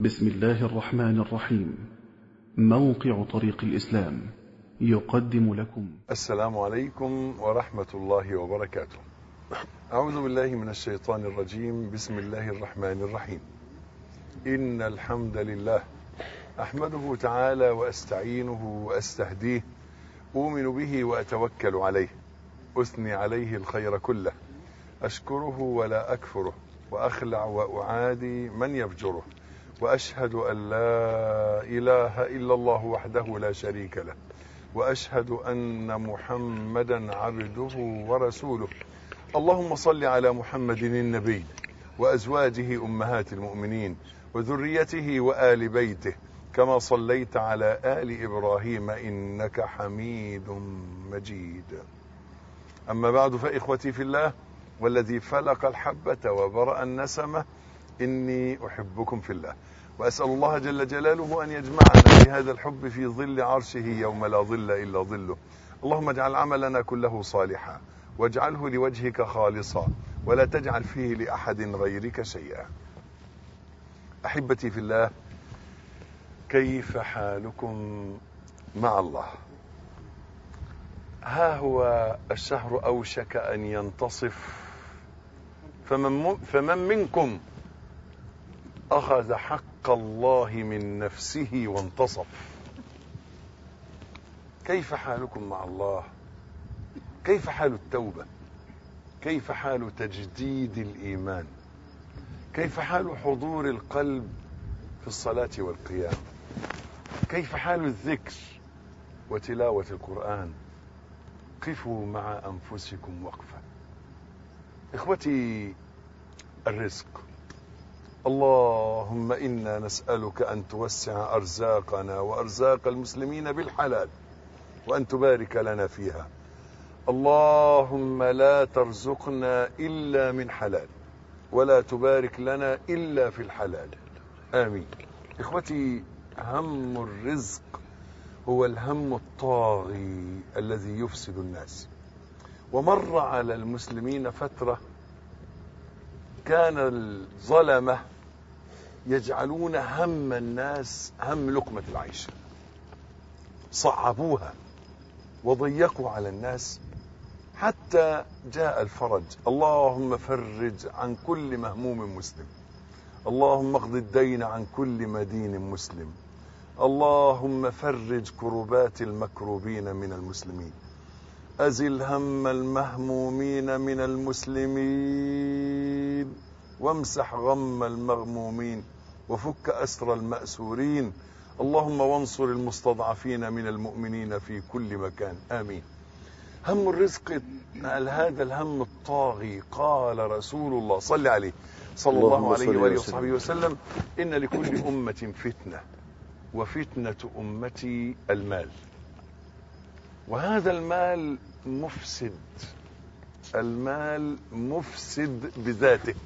بسم الله الرحمن الرحيم. موقع طريق الإسلام يقدم لكم السلام عليكم ورحمة الله وبركاته. أعوذ بالله من الشيطان الرجيم. بسم الله الرحمن الرحيم. إن الحمد لله أحمده تعالى وأستعينه وأستهديه، أؤمن به وأتوكل عليه، أثني عليه الخير كله، أشكره ولا أكفره، وأخلع وأعادي من يفجره، وأشهد أن لا إله إلا الله وحده لا شريك له، وأشهد أن محمدا عبده ورسوله. اللهم صل على محمد النبي وأزواجه أمهات المؤمنين وذريته وآل بيته كما صليت على آل إبراهيم إنك حميد مجيد. أما بعد، فإخوتي في الله والذي فلق الحبة وبرأ النسمة، إني أحبكم في الله، وأسأل الله جل جلاله أن يجمعنا بهذا الحب في ظل عرشه يوم لا ظل إلا ظله. اللهم اجعل عملنا كله صالحا، واجعله لوجهك خالصا، ولا تجعل فيه لأحد غيرك شيئا. أحبتي في الله، كيف حالكم مع الله؟ ها هو الشهر أوشك أن ينتصف، فمن منكم أخذ حق الله من نفسه وانتصف. كيف حالكم مع الله؟ كيف حال التوبة؟ كيف حال تجديد الإيمان؟ كيف حال حضور القلب في الصلاة والقيام؟ كيف حال الذكر وتلاوة القرآن؟ قفوا مع أنفسكم وقفة. إخوتي، الرزق. اللهم إنا نسألك أن توسع أرزاقنا وأرزاق المسلمين بالحلال، وأن تبارك لنا فيها. اللهم لا ترزقنا إلا من حلال، ولا تبارك لنا إلا في الحلال، آمين. إخوتي، هم الرزق هو الهم الطاغي الذي يفسد الناس. ومر على المسلمين فترة كان الظلمة يجعلون هم الناس هم لقمة العيش، صعبوها وضيقوا على الناس حتى جاء الفرج. اللهم فرج عن كل مهموم مسلم، اللهم اقض الدين عن كل مدين مسلم، اللهم فرج كربات المكروبين من المسلمين، أزل هم المهمومين من المسلمين، وامسح غم المغمومين، وفك أسر المأسورين. اللهم وانصر المستضعفين من المؤمنين في كل مكان، آمين. هم الرزق، هذا الهم الطاغي، قال رسول الله صلى عليه صلى الله عليه وآله وصحبه وسلم: إن لكل أمة فتنة، وفتنة أمتي المال. وهذا المال مفسد، المال مفسد بذاته.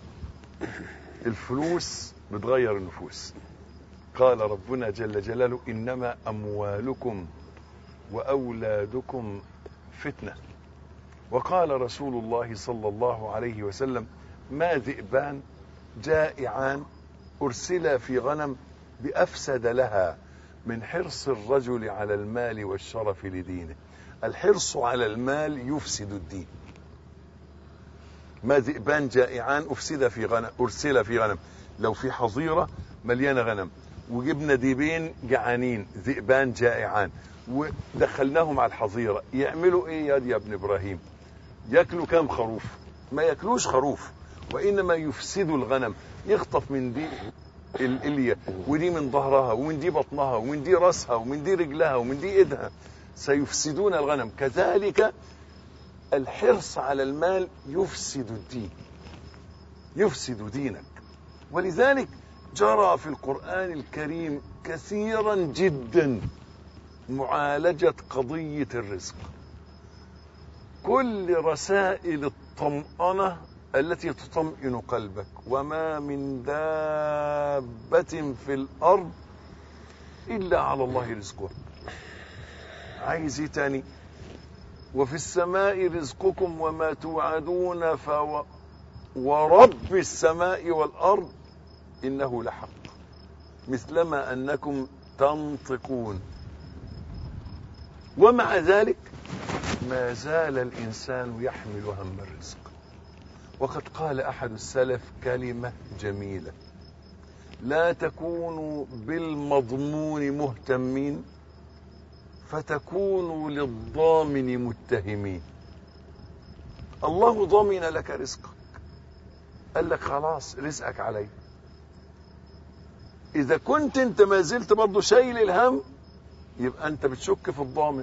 الفلوس بتغير النفوس. قال ربنا جل جلاله: إنما أموالكم وأولادكم فتنة. وقال رسول الله صلى الله عليه وسلم: ما ذئبان جائعان أرسلا في غنم بأفسد لها من حرص الرجل على المال والشرف لدينه. الحرص على المال يفسد الدين. ما ذئبان جائعان أرسل في غنم. لو في حظيرة مليانة غنم وجبنا ديبين جعانين، ذئبان جائعان، ودخلناهم على الحظيرة، يعملوا ايه يا ابن ابراهيم؟ ياكلوا كام خروف؟ ما ياكلوش خروف، وانما يفسدوا الغنم. يخطف من دي الإلية، ودي من ظهرها، ومن دي بطنها، ومن دي رأسها، ومن دي رجلها، ومن دي ايدها. سيفسدون الغنم. كذلك الحرص على المال يفسد الدين، يفسد دينك. ولذلك جرى في القرآن الكريم كثيرا جدا معالجة قضية الرزق. كل رسائل الطمأنة التي تطمئن قلبك: وما من دابة في الأرض إلا على الله رزقها. عايز تاني: وفي السماء رزقكم وما توعدون ورب السماء والأرض إنه لحق. مثلما أنكم تنطقون. ومع ذلك ما زال الإنسان يحمل هم الرزق. وقد قال أحد السلف كلمة جميلة: لا تكونوا بالمضمون مهتمين فتكونوا للضامن متهمين. الله ضمن لك رزقك، قال لك خلاص رزقك علي. إذا كنت أنت ما زلت برضه شايل الهم يبقى أنت بتشك في الضامن.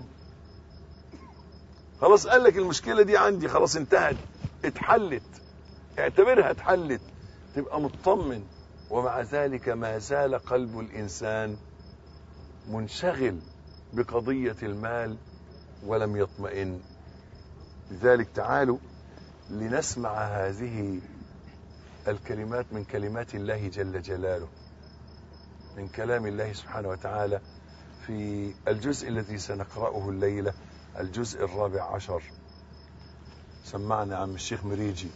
خلاص قال لك المشكلة دي عندي خلاص انتهت، اتحلت، اعتبرها اتحلت، تبقى مطمن. ومع ذلك ما زال قلب الإنسان منشغل بقضية المال ولم يطمئن. لذلك تعالوا لنسمع هذه الكلمات من كلمات الله جل جلاله، من كلام الله سبحانه وتعالى في الجزء الذي سنقرأه الليلة، الجزء 14. سمعنا عم الشيخ مريجي.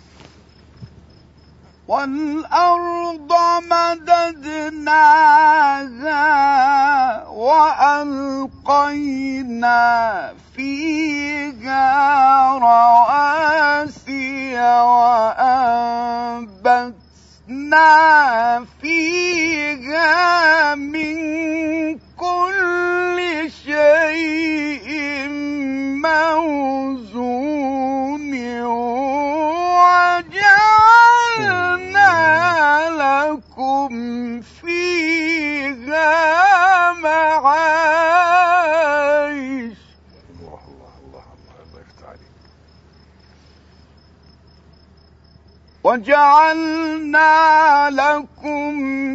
والأرض مددناها وألقينا فيها رواسي وأنبتنا فيها من كل شيء موزون وجعلنا لكم فيها معايش. الله الله الله الله يفتح عليك. وجعلنا لكم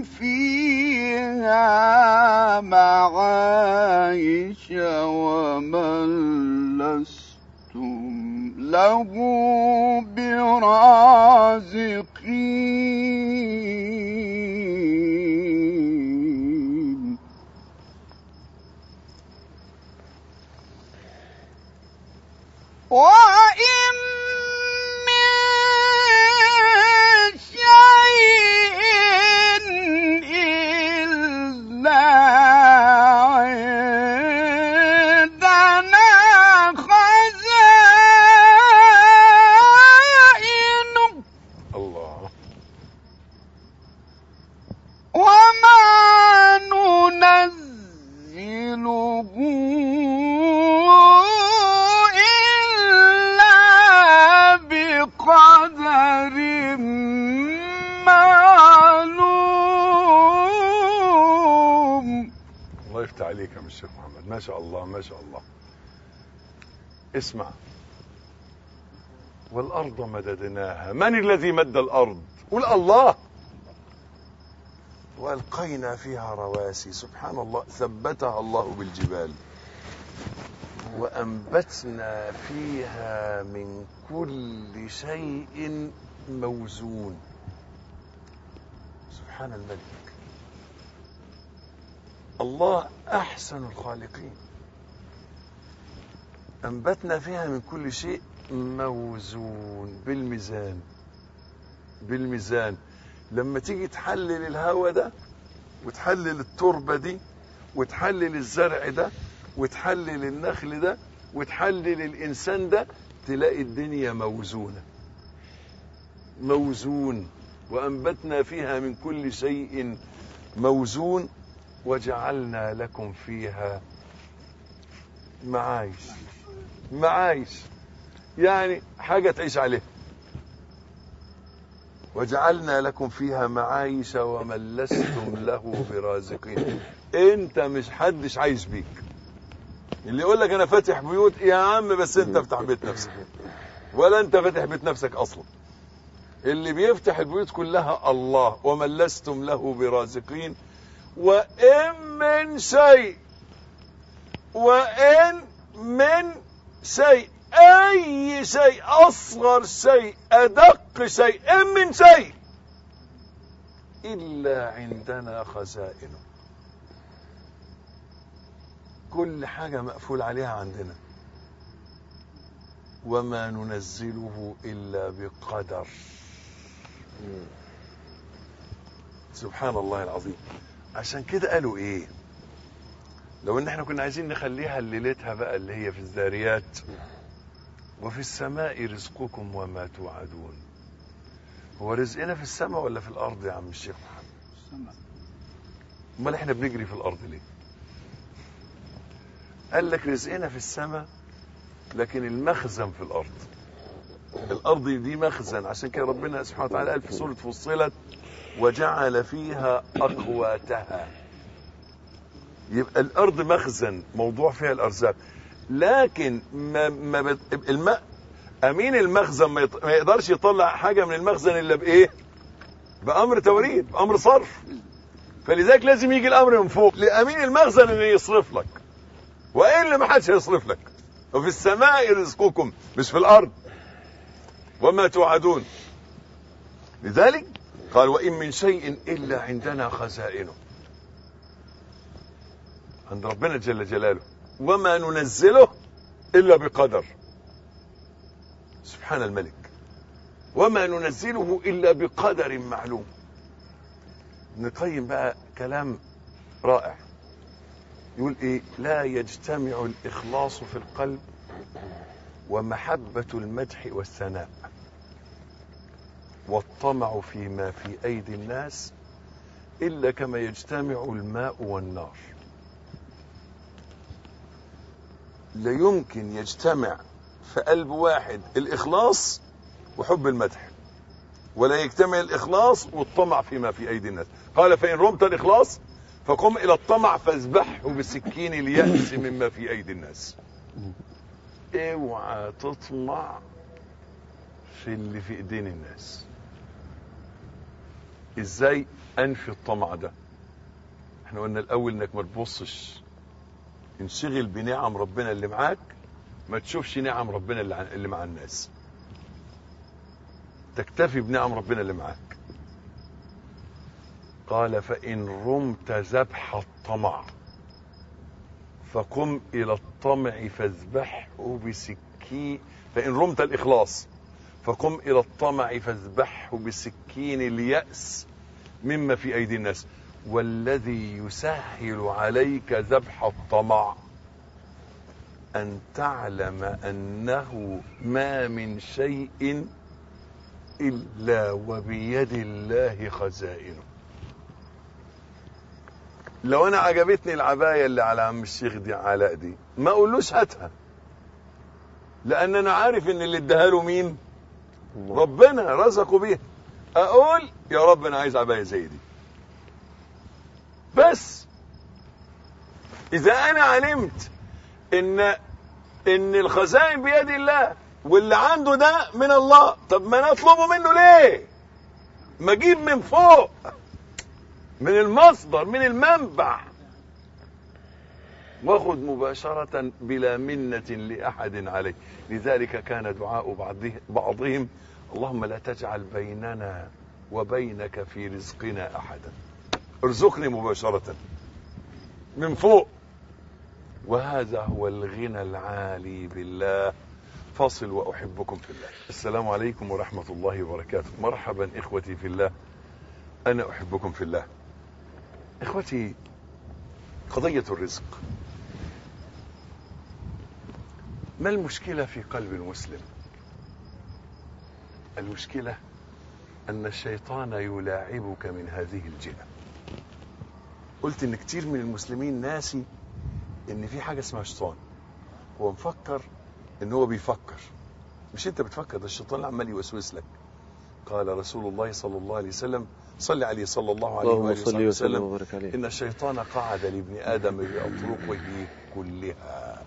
فيها معايش ومن لستم له برازقين. وإن من شيء إلا عندنا خزائنه الله. وما ننزله إلا بقدر معلوم. الله يفتح عليك يا الشيخ محمد، ما شاء الله ما شاء الله. اسمع، والأرض مددناها. من الذي مد الأرض؟ قل الله. وألقينا فيها رواسي، سبحان الله، ثبتها الله بالجبال. وأنبتنا فيها من كل شيء موزون. سبحان الملك، الله أحسن الخالقين. أنبتنا فيها من كل شيء موزون، بالميزان. بالميزان. لما تيجي تحلل الهواء ده وتحلل التربة دي وتحلل الزرع ده وتحلل النخل ده وتحلل الإنسان ده، تلاقي الدنيا موزونة. موزون. وأنبتنا فيها من كل شيء موزون وجعلنا لكم فيها معايش. معايش يعني حاجة تعيش عليها. وجعلنا لكم فيها معايش ومن لستم له برازقين. انت مش حدش عايش بيك. اللي يقول لك انا فاتح بيوت، يا عم بس انت افتح بيت نفسك، ولا انت فاتح بيت نفسك اصلا. اللي بيفتح البيوت كلها الله. ومن لستم له برازقين. وإن من شيء، وإن من شيء، أي شيء، أصغر شيء، أدق شيء، إن من شيء إلا عندنا خزائنه. كل حاجة مقفول عليها عندنا. وما ننزله إلا بقدر. سبحان الله العظيم. عشان كده قالوا ايه؟ لو ان احنا كنا عايزين نخليها ليلتها بقى اللي هي في الذاريات، وفي السماء رزقكم وما توعدون. هو رزقنا في السماء ولا في الارض يا عم الشيخ محمد؟ السماء. امال احنا بنجري في الارض ليه؟ قال لك رزقنا في السماء لكن المخزن في الارض. الارض دي مخزن، عشان كده ربنا سبحانه وتعالى قال في سورة فصلت وجعل فيها اقواتها. يبقى الارض مخزن موضوع فيها الارزاق، لكن امين المخزن ما يقدرش يطلع حاجه من المخزن الا بايه؟ بامر توريد، بامر صرف. فلذلك لازم يجي الامر من فوق لامين المخزن انه يصرف لك، والا ما حدش هيصرف لك. وفي السماء رزقكم، مش في الارض، وما توعدون. لذلك قال وان من شيء الا عندنا خزائنه، عند ربنا جل جلاله، وما ننزله الا بقدر. سبحان الملك. وما ننزله الا بقدر معلوم. ابن القيم بقى كلام رائع، يقول ايه؟ لا يجتمع الاخلاص في القلب ومحبة المدح والثناء والطمع فيما في ايدي الناس الا كما يجتمع الماء والنار. لا يمكن يجتمع في قلب واحد الاخلاص وحب المدح، ولا يجتمع الاخلاص والطمع فيما في ايدي الناس. قال فان رمت الاخلاص فقم الى الطمع فاذبحه بسكين اليأس مما في ايدي الناس. اوعى تطمع في اللي في ايدين الناس. ازاي انفي الطمع ده؟ احنا قلنا الاول انك ما تبصش، انشغل بنعم ربنا اللي معاك، ما تشوفش نعم ربنا اللي مع الناس، تكتفي بنعم ربنا اللي معاك. قال فإن رمت ذبح الطمع فقم إلى الطمع فاذبحه بسكين. فإن رمت الإخلاص فقم إلى الطمع فاذبحه بسكين اليأس مما في أيدي الناس. والذي يسهل عليك ذبح الطمع أن تعلم أنه ما من شيء إلا وبيد الله خزائنه. لو أنا عجبتني العباية اللي على عم الشيخ دي علاء دي، ما أقولوش هاتها، لأن أنا عارف إن اللي اداها له مين؟ ربنا رزقه بيها. أقول يا رب أنا عايز عباية زي دي. بس إذا أنا علمت إن الخزائن بيد الله واللي عنده ده من الله، طب ما نطلبه منه ليه؟ ما اجيب من فوق، من المصدر، من المنبع، واخد مباشرة بلا منة لأحد عليه. لذلك كان دعاء بعضهم اللهم لا تجعل بيننا وبينك في رزقنا أحدا، ارزقني مباشرة من فوق. وهذا هو الغنى العالي بالله. فاصل وأحبكم في الله. السلام عليكم ورحمة الله وبركاته. مرحبا إخوتي في الله، أنا أحبكم في الله. إخوتي، قضية الرزق، ما المشكلة في قلب المسلم؟ المشكلة أن الشيطان يلاعبك من هذه الجهة. قلت إن كتير من المسلمين ناسي إن في حاجة اسمها شيطان. هو مفكر إن هو بيفكر، مش أنت بتفكر، ده الشيطان عمال يوسوس لك. قال رسول الله صلى الله عليه وسلم، صل عليه صلى الله عليه وسلم، إن الشيطان قعد لابن آدم بأطرقه كلها.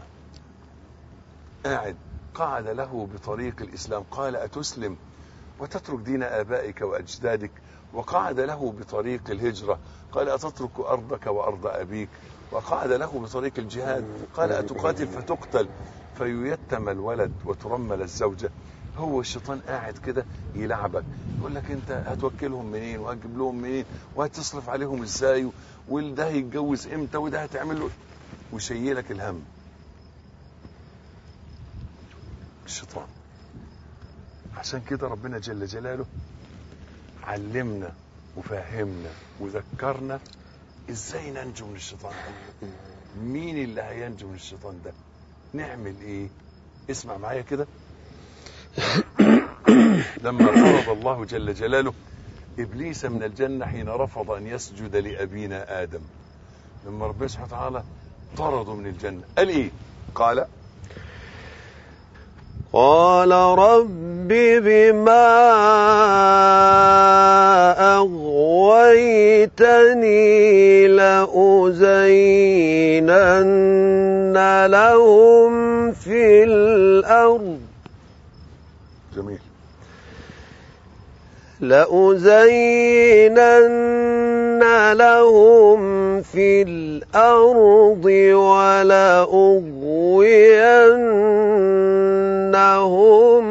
قعد له بطريق الإسلام، قال أتسلم وتترك دين آبائك وأجدادك؟ وقعد له بطريق الهجرة، قال أتترك أرضك وأرض أبيك؟ وقعد له بطريق الجهاد، قال أتقاتل فتقتل فييتم الولد وترمل الزوجة؟ هو الشيطان قاعد كده يلعبك، يقول لك انت هتوكلهم منين وهتجيب لهم منين وهتصرف عليهم ازاي وده هيتجوز امتى وده هتعمل له، ويشيلك الهم. الشيطان. عشان كده ربنا جل جلاله علمنا وفهمنا وذكرنا ازاي ننجو من الشيطان ده؟ مين اللي هينجو من الشيطان ده؟ نعمل ايه؟ اسمع معايا كده. لما طرد الله جل جلاله ابليس من الجنة حين رفض ان يسجد لابينا ادم، لما ربنا سبحانه وتعالى طرده من الجنة قال ايه؟ قال رب بما أغويتني لأزينن لهم في الأرض. جميل. لأزينن لهم في الأرض ولأغوينهم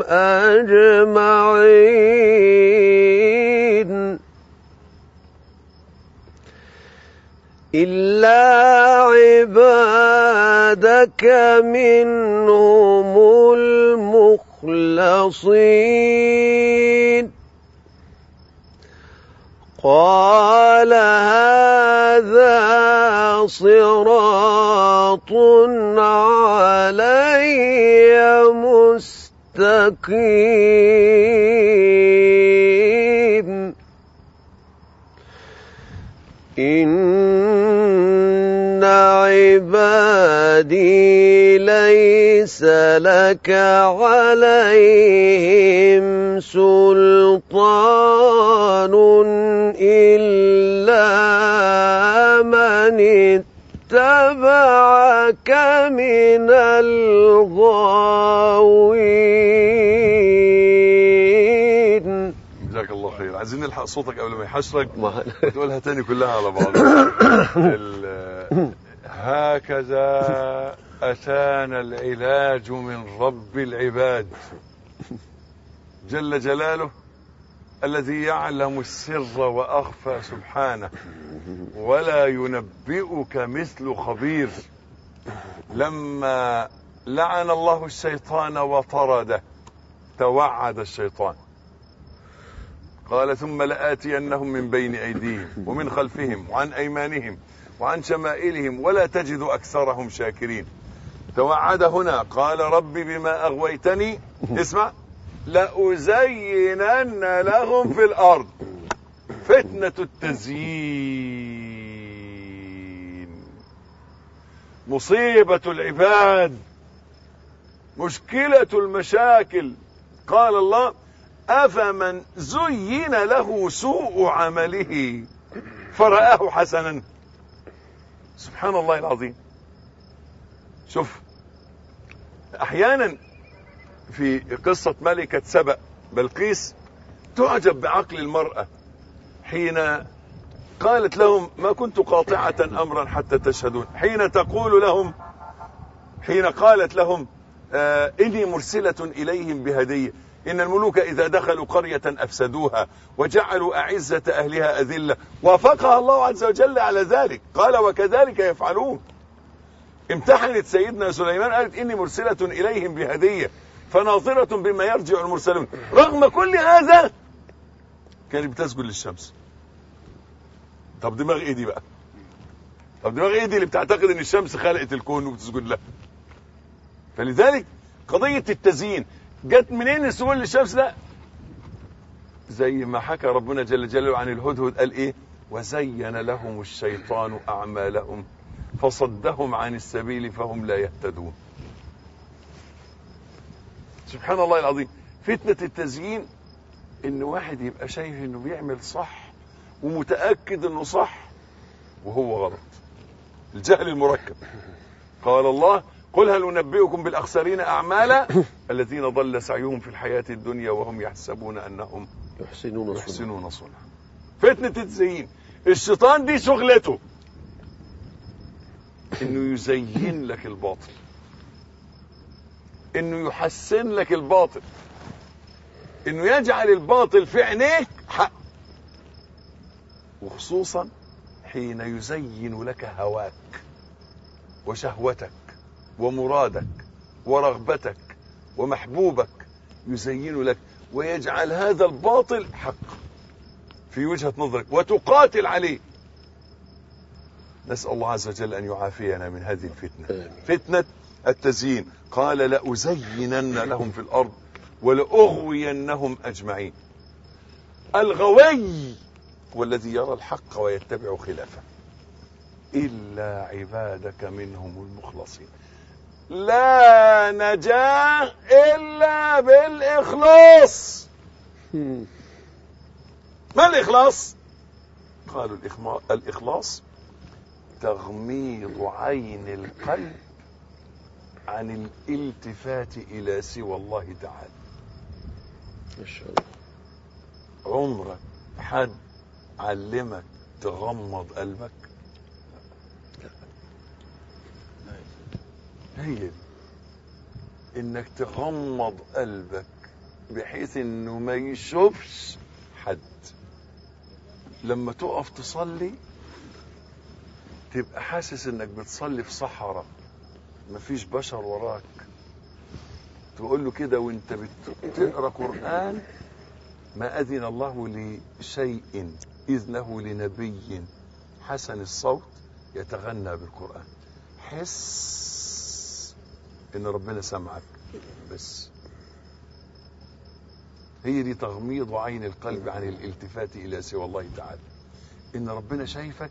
أجمعين إلا عبادك منهم المخلصين. قال هذا صراط علي مستقيم. إن عبادي ليس لك عليهم سلطان إلا من اتبعك من الغاوين. جزاك الله خير. عايزين نلحق صوتك قبل ما يحشرك وتقولها تاني كلها على بعض. هكذا أتانا العلاج من رب العباد جل جلاله، الذي يعلم السر وأخفى سبحانه، ولا ينبئك مثل خبير. لما لعن الله الشيطان وطرده توعد الشيطان، قال ثم لآتينهم من بين أيديهم ومن خلفهم وعن أيمانهم وعن شمائلهم ولا تجد أكثرهم شاكرين. توعد هنا قال رب بما أغويتني، اسمع، لأزينن لهم في الأرض. فتنة التزيين مصيبة العباد، مشكلة المشاكل. قال الله أفمن زين له سوء عمله فرآه حسنا. سبحان الله العظيم. شوف احيانا في قصة ملكة سبأ بلقيس تعجب بعقل المرأة حين قالت لهم ما كنت قاطعة امرا حتى تشهدون، حين قالت لهم اني مرسلة اليهم بهدية، ان الملوك اذا دخلوا قرية افسدوها وجعلوا اعزة اهلها اذلة. وافقها الله عز وجل على ذلك، قال وكذلك يفعلون. امتحنت سيدنا سليمان، قالت اني مرسلة اليهم بهدية فناظرة بما يرجع المرسلون. رغم كل هذا كانت بتسجد للشمس. طب دماغ ايه دي بقى؟ طب دماغ ايه دي اللي بتعتقد ان الشمس خلقت الكون وبتسجد لها؟ فلذلك قضية التزيين جت منين السجود للشمس؟ لا، زي ما حكى ربنا جل جلاله عن الهدهد، قال ايه؟ وزين لهم الشيطان اعمالهم فصدهم عن السبيل فهم لا يهتدون. سبحان الله العظيم. فتنة التزيين ان واحد يبقى شايف انه بيعمل صح ومتأكد انه صح وهو غلط. الجهل المركب. قال الله قل هل ننبئكم بالأخسرين أعمالا الذين ضل سعيهم في الحياة الدنيا وهم يحسبون أنهم يحسنون صنعا. فتنة التزيين، الشيطان دي شغلته انه يزين لك الباطل، انه يحسن لك الباطل، انه يجعل الباطل في عينيك حق، وخصوصا حين يزين لك هواك وشهوتك ومرادك ورغبتك ومحبوبك، يزين لك ويجعل هذا الباطل حق في وجهة نظرك وتقاتل عليه. نسأل الله عز وجل أن يعافينا من هذه الفتنة، فتنة التزيين. قال لأزينن لهم في الأرض ولأغوينهم أجمعين. الغوي والذي يرى الحق ويتبع خلافه إلا عبادك منهم المخلصين. لا نجاة إلا بالإخلاص. ما الإخلاص؟ قالوا الإخلاص تغميض عين القلب عن الالتفات إلى سوى الله تعالى. ما شاء الله. عمرك حد علمك تغمض قلبك؟ هي دي، انك تغمض قلبك بحيث انه ما يشوفش حد. لما تقف تصلي تبقى حاسس انك بتصلي في صحراء مفيش بشر وراك. تقول له كده وانت بتقرأ قرآن: ما أذن الله لشيء إذنه لنبي حسن الصوت يتغنى بالقرآن. حس إن ربنا سمعك بس. هي دي تغميض عين القلب عن الالتفات إلى سوى الله تعالى. إن ربنا شايفك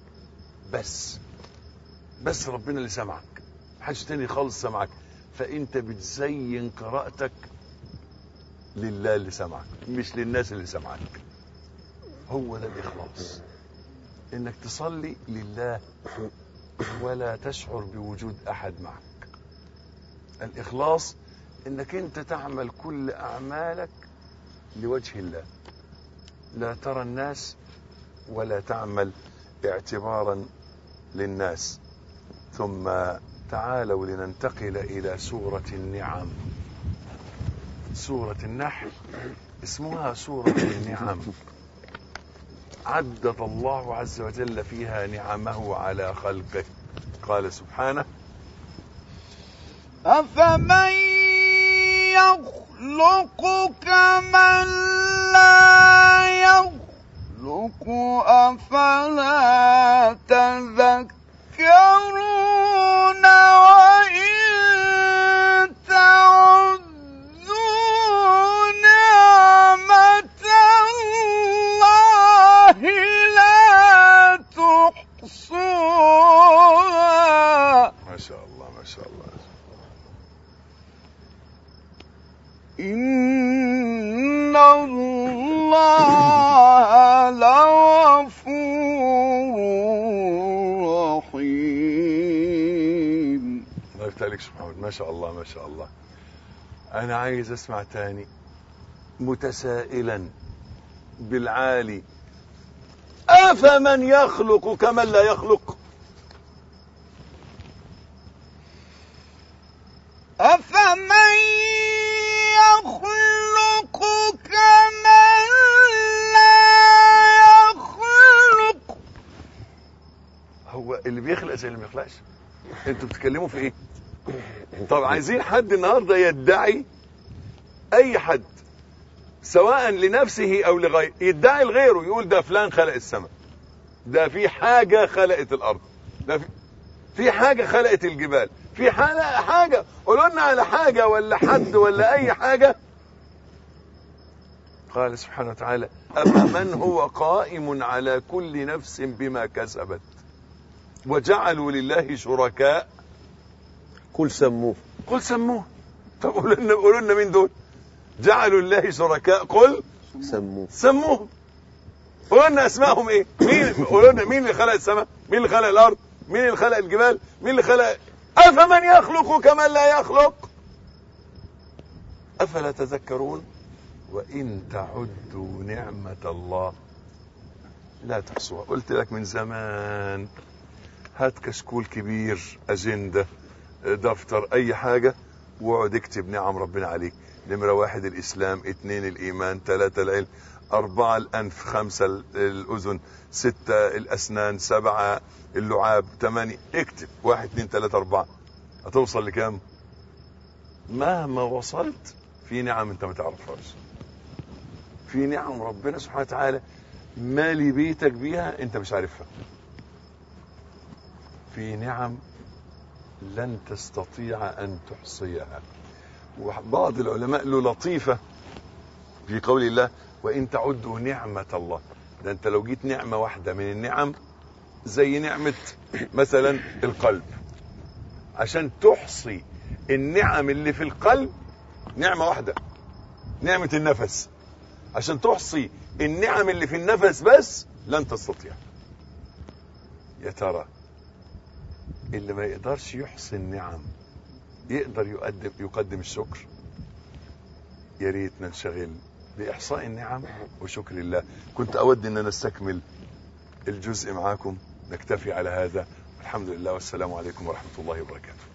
بس ربنا اللي سمعك، محدش تاني خالص سمعك. فأنت بتزين قراءتك لله اللي سمعك مش للناس اللي سمعك. هو ده الإخلاص، إنك تصلي لله ولا تشعر بوجود أحد معك. الإخلاص إنك أنت تعمل كل أعمالك لوجه الله، لا ترى الناس ولا تعمل اعتبارا للناس. ثم تعالوا لننتقل إلى سورة النعم. سورة النحل اسمها سورة النعم. عدد الله عز وجل فيها نعمه على خلقه. قال سبحانه: أفمن يخلق كمن لا يخلق أفلا تذكرون وإن تعدوا نعمة الله لا تحصوها. ما شاء الله ما شاء الله. إن الله لغفور رحيم. الله يفتح عليك محمد، ما شاء الله ما شاء الله. أنا عايز أسمع تاني متسائلا بالعالي: أفمن يخلق كمن لا يخلق؟ أفمن يخلق كمن لا يخلق. هو اللي بيخلق زي اللي ما يخلقش؟ انتوا بتتكلموا في ايه؟ طب عايزين حد النهارده يدعي، اي حد سواء لنفسه او لغيره، يدعي لغيره يقول ده فلان خلق السماء، ده في حاجه خلقت الارض، ده في حاجه خلقت الجبال، في حاجه قولوا لنا على حاجه ولا حد ولا اي حاجه. قال سبحانه وتعالى: أفمن هو قائم على كل نفس بما كسبت وجعلوا لله شركاء قل سموه. طب قولوا لنا مين دول؟ جعلوا لله شركاء قل سموه. قولوا لنا اسمائهم ايه؟ قولوا لنا مين اللي خلق السماء؟ مين اللي خلق الارض؟ مين اللي خلق الجبال؟ مين اللي خلق؟ أفمن يخلق كمن لا يخلق أفلا تذكرون وإن تعدوا نعمة الله لا تحصوها. قلت لك من زمان هات كشكول كبير، أجندة، دفتر، أي حاجة، واقعد اكتب نعم ربنا عليك. نمرة 1 الإسلام، 2 الإيمان، 3 العلم، 4 الأنف، 5 الأذن، 6 الأسنان، 7 اللعاب، 8. اكتب 1 2 3 4. هتوصل لكام؟ مهما وصلت في نعم انت ما تعرفهاش. في نعم ربنا سبحانه وتعالى مالي بيتك بيها انت مش عارفها. في نعم لن تستطيع أن تحصيها. وبعض العلماء له لطيفة في قول الله وإن تعدوا نعمة الله. ده أنت لو جيت نعمة واحدة من النعم زي نعمة مثلا القلب، عشان تحصي النعم اللي في القلب، نعمة واحدة نعمة النفس، عشان تحصي النعم اللي في النفس بس لن تستطيع. يا ترى اللي ما يقدرش يحصي النعم يقدر يقدم الشكر؟ يا ريت ننشغل بإحصاء النعم وشكر الله. كنت أود أن نستكمل الجزء معاكم، نكتفي على هذا. الحمد لله والسلام عليكم ورحمة الله وبركاته.